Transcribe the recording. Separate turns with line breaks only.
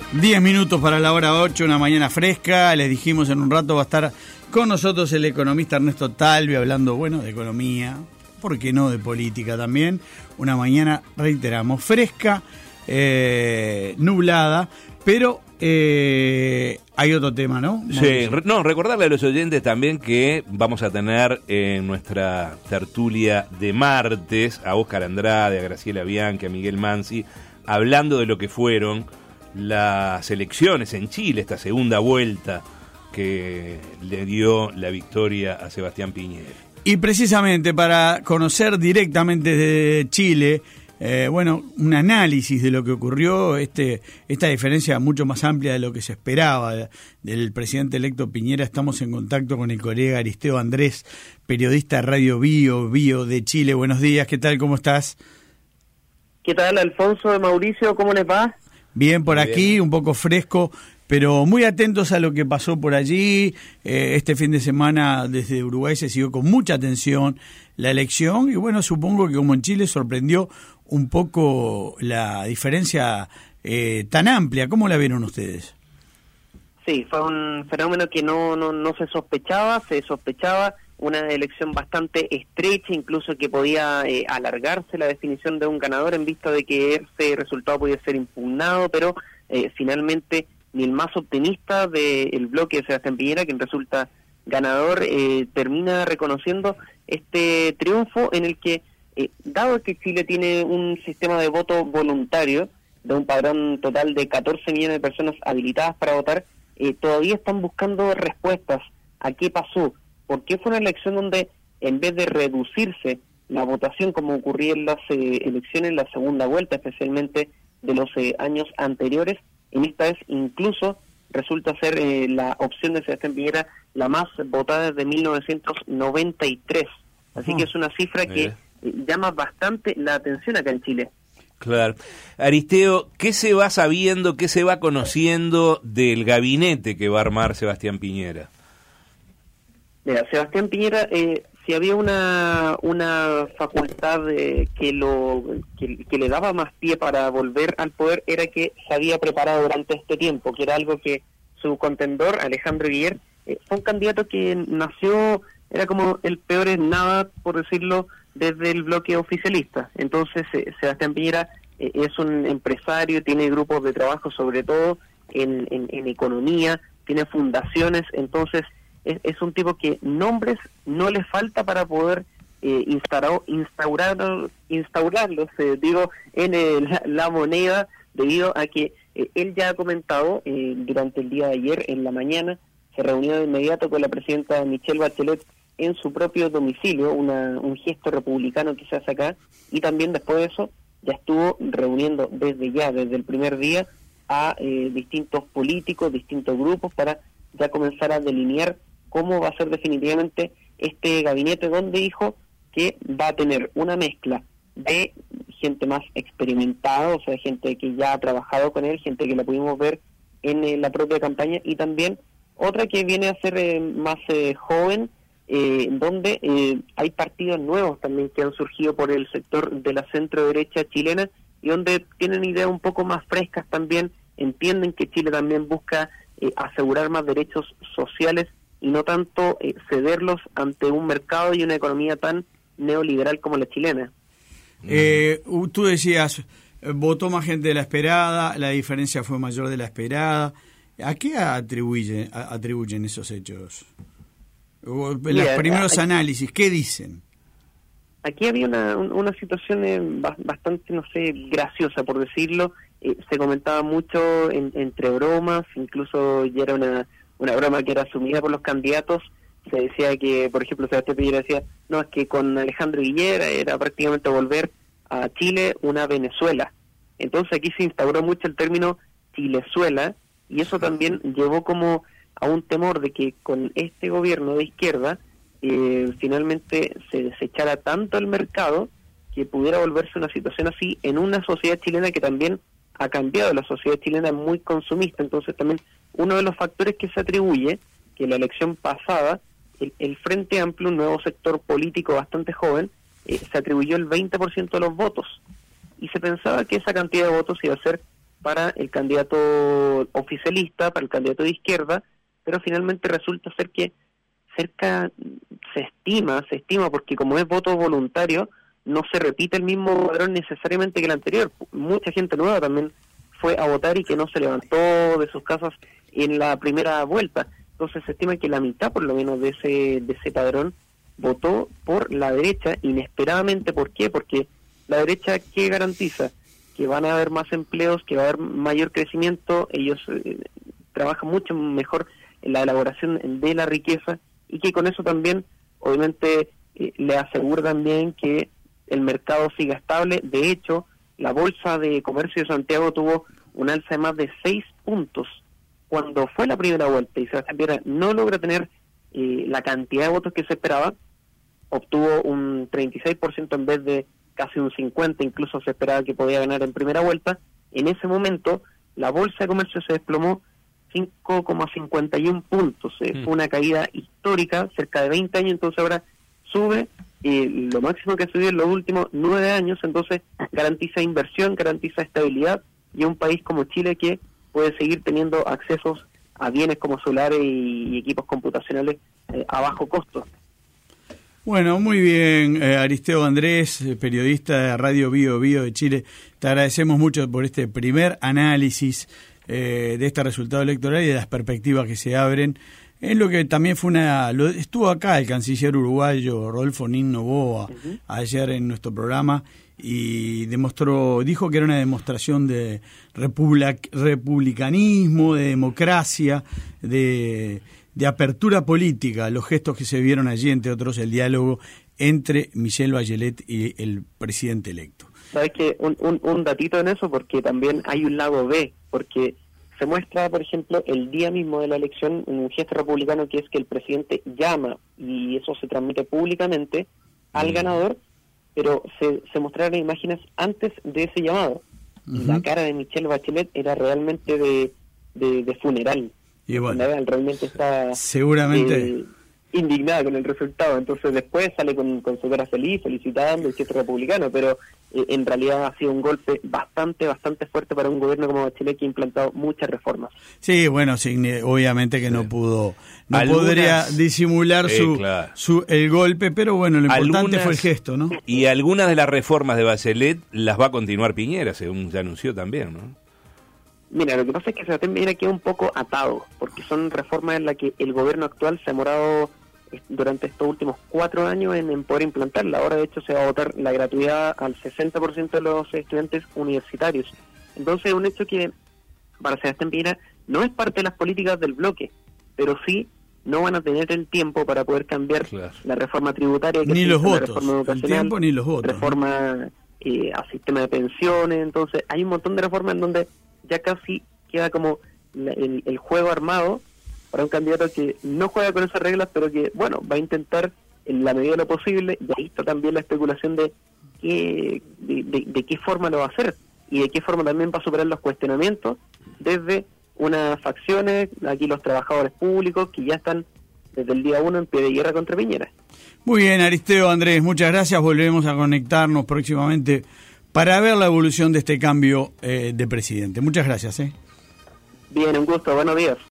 10 minutos para la hora 8, una mañana fresca. Les dijimos en un rato va a estar con nosotros el economista Ernesto Talvi hablando, bueno, de economía, ¿por qué no de política también? Una mañana, reiteramos, fresca, nublada, pero hay otro tema, ¿no?
Sí, recordarle a los oyentes también que vamos a tener en nuestra tertulia de martes a Óscar Andrade, a Graciela Bianchi, a Miguel Mansi, hablando de lo que fueron las elecciones en Chile, esta segunda vuelta que le dio la victoria a Sebastián Piñera.
Y precisamente para conocer directamente desde Chile, un análisis de lo que ocurrió, esta diferencia mucho más amplia de lo que se esperaba del presidente electo Piñera, estamos en contacto con el colega Aristeo Andrés, periodista de Radio Bio de Chile. Buenos días, ¿qué tal? ¿Cómo estás?
¿Qué tal, Alfonso de Mauricio? ¿Cómo les va?
Bien por aquí, bien. Un poco fresco, pero muy atentos a lo que pasó por allí. Este fin de semana desde Uruguay se siguió con mucha atención la elección y bueno, supongo que como en Chile sorprendió un poco la diferencia tan amplia. ¿Cómo la vieron ustedes?
Sí, fue un fenómeno que no se sospechaba una elección bastante estrecha, incluso que podía alargarse la definición de un ganador en vista de que ese resultado podía ser impugnado, pero finalmente ni el más optimista del bloque de Sebastián Piñera, quien resulta ganador, termina reconociendo este triunfo en el que, dado que Chile tiene un sistema de voto voluntario, de un padrón total de 14 millones de personas habilitadas para votar, todavía están buscando respuestas a qué pasó. ¿Por qué fue una elección donde, en vez de reducirse la votación como ocurría en las elecciones en la segunda vuelta, especialmente de los años anteriores, en esta vez incluso resulta ser la opción de Sebastián Piñera la más votada desde 1993? Así que es una cifra que llama bastante la atención acá en Chile.
Claro. Aristeo, ¿qué se va sabiendo, qué se va conociendo del gabinete que va a armar Sebastián Piñera?
Mira, Sebastián Piñera, si había una facultad que le daba más pie para volver al poder, era que se había preparado durante este tiempo, que era algo que su contendor, Alejandro Guillier, fue un candidato que nació, era como el peor en nada, por decirlo, desde el bloque oficialista. Entonces, Sebastián Piñera es un empresario, tiene grupos de trabajo, sobre todo en economía, tiene fundaciones, entonces es un tipo que nombres no le falta para poder instaurarlos, en la moneda, debido a que él ya ha comentado durante el día de ayer, en la mañana, se reunió de inmediato con la presidenta Michelle Bachelet en su propio domicilio, un gesto republicano que se hace acá, y también después de eso ya estuvo reuniendo desde el primer día a distintos políticos, distintos grupos, para ya comenzar a delinear cómo va a ser definitivamente este gabinete, donde dijo que va a tener una mezcla de gente más experimentada, o sea, gente que ya ha trabajado con él, gente que la pudimos ver en la propia campaña, y también otra que viene a ser más joven, donde hay partidos nuevos también que han surgido por el sector de la centro-derecha chilena, y donde tienen ideas un poco más frescas también, entienden que Chile también busca asegurar más derechos sociales y no tanto cederlos ante un mercado y una economía tan neoliberal como la chilena.
Tú decías, votó más gente de la esperada, la diferencia fue mayor de la esperada. ¿A qué atribuyen esos hechos? Los primeros análisis, ¿qué dicen?
Aquí había una situación bastante, graciosa, por decirlo. Se comentaba mucho entre bromas, incluso ya era una broma que era asumida por los candidatos. Se decía que, por ejemplo, Sebastián Piñera decía, no, es que con Alejandro Guillier era prácticamente volver a Chile una Venezuela. Entonces aquí se instauró mucho el término Chilezuela, y eso también llevó como a un temor de que con este gobierno de izquierda finalmente se desechara tanto el mercado que pudiera volverse una situación así en una sociedad chilena que también ha cambiado. La sociedad chilena es muy consumista. Entonces también uno de los factores que se atribuye, que la elección pasada, el Frente Amplio, un nuevo sector político bastante joven, se atribuyó el 20% de los votos, y se pensaba que esa cantidad de votos iba a ser para el candidato oficialista, para el candidato de izquierda, pero finalmente resulta ser que cerca se estima, porque como es voto voluntario, no se repite el mismo padrón necesariamente que el anterior. Mucha gente nueva también fue a votar y que no se levantó de sus casas en la primera vuelta. Entonces se estima que la mitad, por lo menos, de ese padrón votó por la derecha inesperadamente. ¿Por qué? Porque la derecha, ¿qué garantiza? Que van a haber más empleos, que va a haber mayor crecimiento, ellos trabajan mucho mejor en la elaboración de la riqueza, y que con eso también, obviamente, le asegura también que el mercado siga estable. De hecho, la Bolsa de Comercio de Santiago tuvo un alza de más de 6 puntos cuando fue la primera vuelta, y Sebastián Piñera no logra tener la cantidad de votos que se esperaba. Obtuvo un 36% en vez de casi un 50%, incluso se esperaba que podía ganar en primera vuelta. En ese momento, la Bolsa de Comercio se desplomó 5,51 puntos. Fue una caída histórica, cerca de 20 años, entonces ahora sube lo máximo que ha subido en los últimos 9 años, entonces garantiza inversión, garantiza estabilidad, y un país como Chile que puede seguir teniendo accesos a bienes como celulares y equipos computacionales a bajo costo.
Bueno, muy bien, Aristeo Andrés, periodista de Radio Bio Bio de Chile. Te agradecemos mucho por este primer análisis de este resultado electoral y de las perspectivas que se abren. En lo que también fue estuvo acá el canciller uruguayo Rodolfo Nigno Boa ayer en nuestro programa y dijo que era una demostración de republicanismo, de democracia, de apertura política, los gestos que se vieron allí, entre otros el diálogo entre Michelle Bachelet y el presidente electo.
¿Sabes qué? Un datito en eso, porque también hay un lado B, porque se muestra, por ejemplo, el día mismo de la elección un gesto republicano, que es que el presidente llama, y eso se transmite públicamente al ganador, pero se mostraron imágenes antes de ese llamado. Y la cara de Michelle Bachelet era realmente de funeral.
Y bueno,
realmente está
seguramente
indignada con el resultado. Entonces después sale con su cara feliz, felicitando el gesto republicano, pero en realidad ha sido un golpe bastante fuerte para un gobierno como Bachelet, que ha implantado muchas reformas.
Sí, bueno, obviamente que no podría disimular el golpe, pero bueno, lo importante fue el gesto, ¿no?
Y algunas de las reformas de Bachelet las va a continuar Piñera, según ya anunció también, ¿no?
Mira, lo que pasa es que Sebastián Piñera queda un poco atado, porque son reformas en las que el gobierno actual se ha demorado durante estos últimos 4 años en poder implantarla. Ahora, de hecho, se va a votar la gratuidad al 60% de los estudiantes universitarios. Entonces, es un hecho que para Sebastián Piñera no es parte de las políticas del bloque, pero sí no van a tener el tiempo para poder cambiar la reforma tributaria,
ni los votos,
la reforma educacional,
el tiempo ni los votos,
reforma al sistema de pensiones. Entonces, hay un montón de reformas en donde ya casi queda como el juego armado para un candidato que no juega con esas reglas, pero que, bueno, va a intentar en la medida de lo posible. Y ahí está también la especulación de qué forma lo va a hacer, y de qué forma también va a superar los cuestionamientos desde unas facciones, aquí los trabajadores públicos, que ya están desde el día 1 en pie de guerra contra Piñera.
Muy bien, Aristeo Andrés, muchas gracias. Volvemos a conectarnos próximamente para ver la evolución de este cambio de presidente. Muchas gracias.
Bien, un gusto, buenos días.